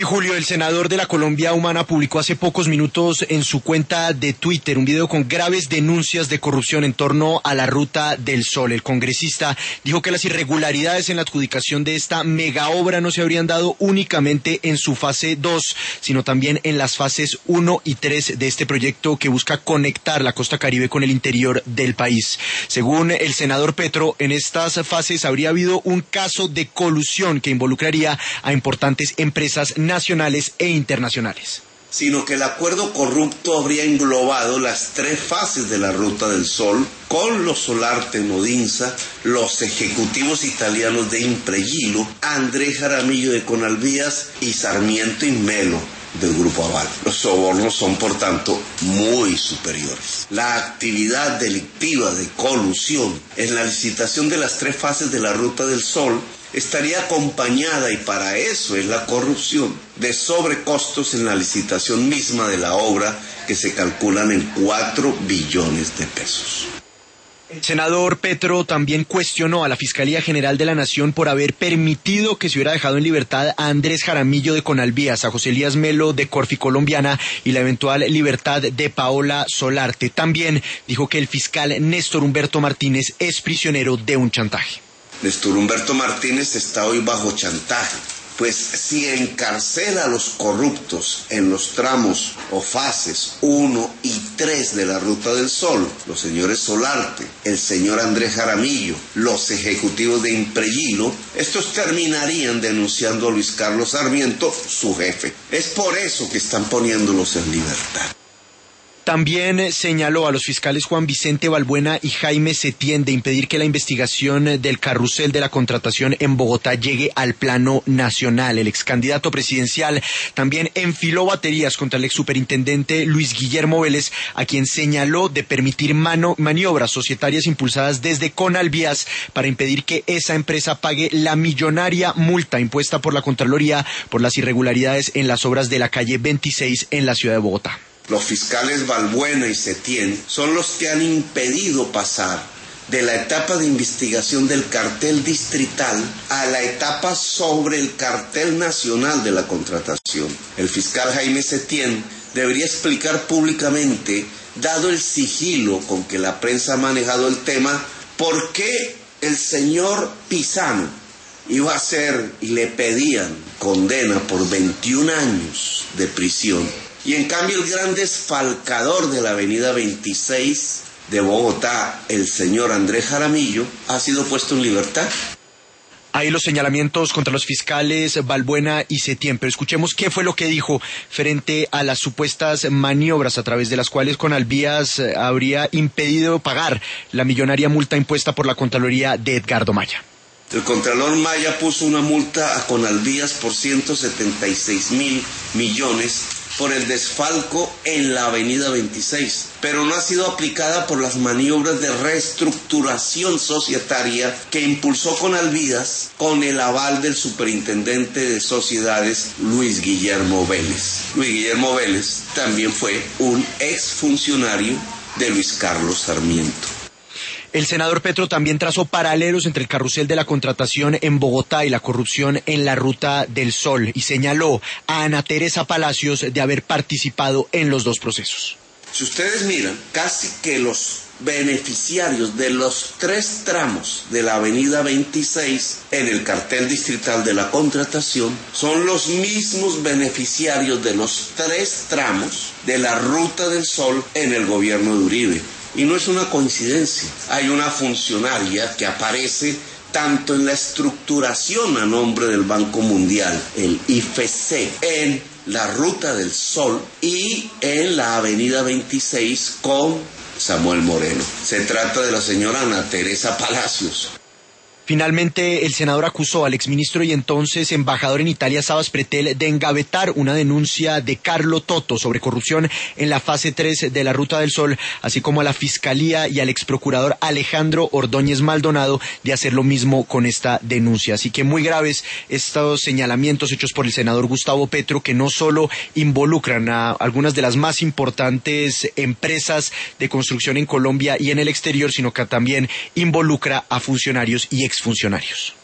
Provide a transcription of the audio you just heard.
Y Julio, el senador de la Colombia Humana publicó hace pocos minutos en su cuenta de Twitter un video con graves denuncias de corrupción en torno a la Ruta del Sol. El congresista dijo que las irregularidades en la adjudicación de esta mega obra no se habrían dado únicamente en su fase 2, sino también en las fases 1 y 3 de este proyecto que busca conectar la costa Caribe con el interior del país. Según el senador Petro, en estas fases habría habido un caso de colusión que involucraría a importantes empresas nacionales e internacionales. Sino que el acuerdo corrupto habría englobado las 3 fases de la Ruta del Sol, con los Solarte en Odinsa, los ejecutivos italianos de Impregilo, Andrés Jaramillo de Conalvías y Sarmiento y Melo del Grupo Aval. Los sobornos son, por tanto, muy superiores. La actividad delictiva de colusión en la licitación de las 3 fases de la Ruta del Sol estaría acompañada, y para eso es la corrupción, de sobrecostos en la licitación misma de la obra que se calculan en 4 billones de pesos. El senador Petro también cuestionó a la Fiscalía General de la Nación por haber permitido que se hubiera dejado en libertad a Andrés Jaramillo de Conalvías, a José Elías Melo de Corfi Colombiana y la eventual libertad de Paola Solarte. También dijo que el fiscal Néstor Humberto Martínez es prisionero de un chantaje. Néstor Humberto Martínez está hoy bajo chantaje, pues si encarcela a los corruptos en los tramos o fases 1 y 3 de la Ruta del Sol, los señores Solarte, el señor Andrés Jaramillo, los ejecutivos de Impregilo, estos terminarían denunciando a Luis Carlos Sarmiento, su jefe. Es por eso que están poniéndolos en libertad. También señaló a los fiscales Juan Vicente Balbuena y Jaime Setién de impedir que la investigación del carrusel de la contratación en Bogotá llegue al plano nacional. El ex candidato presidencial también enfiló baterías contra el ex superintendente Luis Guillermo Vélez, a quien señaló de permitir maniobras societarias impulsadas desde Conalvías para impedir que esa empresa pague la millonaria multa impuesta por la Contraloría por las irregularidades en las obras de la calle 26 en la ciudad de Bogotá. Los fiscales Balbuena y Setién son los que han impedido pasar de la etapa de investigación del cartel distrital a la etapa sobre el cartel nacional de la contratación. El fiscal Jaime Setién debería explicar públicamente, dado el sigilo con que la prensa ha manejado el tema, por qué el señor Pisano iba a ser y le pedían condena por 21 años de prisión. Y en cambio el gran desfalcador de la avenida 26 de Bogotá, el señor Andrés Jaramillo, ha sido puesto en libertad. Hay los señalamientos contra los fiscales Balbuena y Setién, pero escuchemos qué fue lo que dijo frente a las supuestas maniobras a través de las cuales Conalvías habría impedido pagar la millonaria multa impuesta por la Contraloría de Edgardo Maya. El Contralor Maya puso una multa a Conalvías por 176.000 millones por el desfalco en la avenida 26, pero no ha sido aplicada por las maniobras de reestructuración societaria que impulsó Conalvías con el aval del superintendente de sociedades Luis Guillermo Vélez. Luis Guillermo Vélez también fue un exfuncionario de Luis Carlos Sarmiento. El senador Petro también trazó paralelos entre el carrusel de la contratación en Bogotá y la corrupción en la Ruta del Sol y señaló a Ana Teresa Palacios de haber participado en los 2 procesos. Si ustedes miran, casi que los beneficiarios de los 3 tramos de la avenida 26 en el cartel distrital de la contratación son los mismos beneficiarios de los 3 tramos de la Ruta del Sol en el gobierno de Uribe. Y no es una coincidencia, hay una funcionaria que aparece tanto en la estructuración a nombre del Banco Mundial, el IFC, en la Ruta del Sol y en la Avenida 26 con Samuel Moreno. Se trata de la señora Ana Teresa Palacios. Finalmente, el senador acusó al exministro y entonces embajador en Italia, Sabas Pretel, de engavetar una denuncia de Carlo Toto sobre corrupción en la fase 3 de la Ruta del Sol, así como a la Fiscalía y al exprocurador Alejandro Ordóñez Maldonado de hacer lo mismo con esta denuncia. Así que muy graves estos señalamientos hechos por el senador Gustavo Petro, que no solo involucran a algunas de las más importantes empresas de construcción en Colombia y en el exterior, sino que también involucra a funcionarios y exfuncionarios.